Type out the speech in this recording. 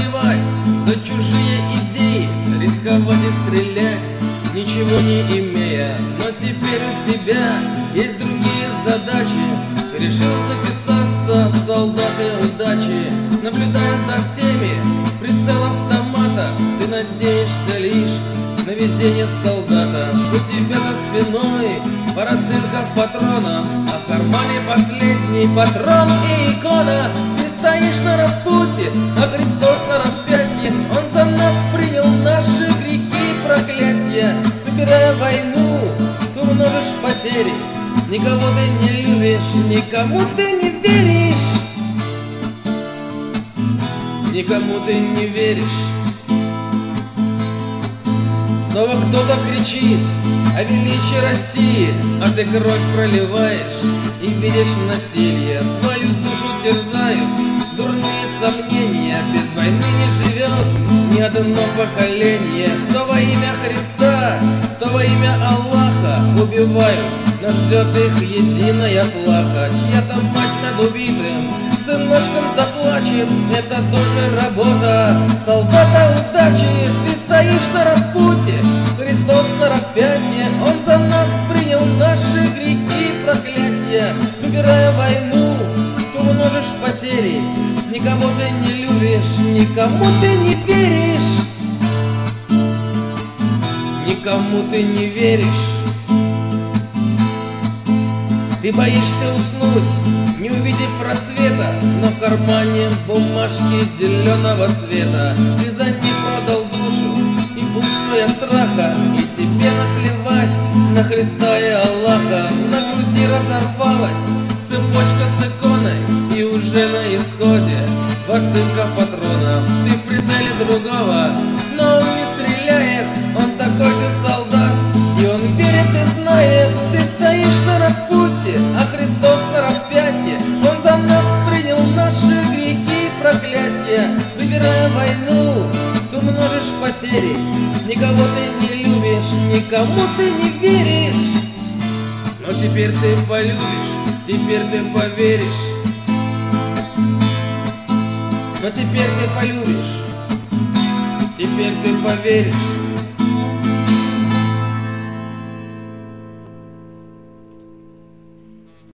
воевать за чужие идеи, рисковать и стрелять, ничего не имея. Но теперь у тебя есть другие задачи. Ты решил записаться в солдаты удачи. Наблюдая за всеми, прицел автомата, ты надеешься лишь на везение солдата. У тебя за спиной пара цинков патронов, а в кармане последний патрон и икона. Ты стоишь на распутье, а Христос на распятье. Он за нас принял наши грехи и проклятия. Выбирая войну, ты умножишь потери. Никого ты не любишь, никому ты не веришь. Никому ты не веришь. Снова кто-то кричит о величии России, а ты кровь проливаешь и видишь насилие. Твою душу терзают дурные сомнения. Без войны не живет ни одно поколение. Кто во имя Христа, кто во имя Аллаха убивают, но ждет их единая плаха. Чья-то мать над убитым сыночком заплачет, это тоже работа солдата удачи. Ты стоишь на распутье, Христос на распятье. Он за нас принял наши грехи и проклятия. Выбирая войну, ты умножишь потери. Никого ты не любишь, никому ты не веришь. Никому ты не веришь. Ты боишься уснуть, не увидев рассвета, но в кармане бумажки зеленого цвета. Ты за них продал душу и буйство страха, и тебе наплевать на Христа и Аллаха. На груди разорвалась цепочка с иконой, и уже на исходе двадцатка патронов. Ты в прицеле другого, но он не стреляет, он такой же солдат, и он верит и знает. Ты стоишь на распутье, а Христос на распятье. Он за нас принял наши грехи и проклятия. Выбирая войну, ты умножишь потери. Никого ты не любишь, никому ты не веришь. Но теперь ты полюбишь, теперь ты поверишь. Но теперь ты полюбишь, теперь ты поверишь.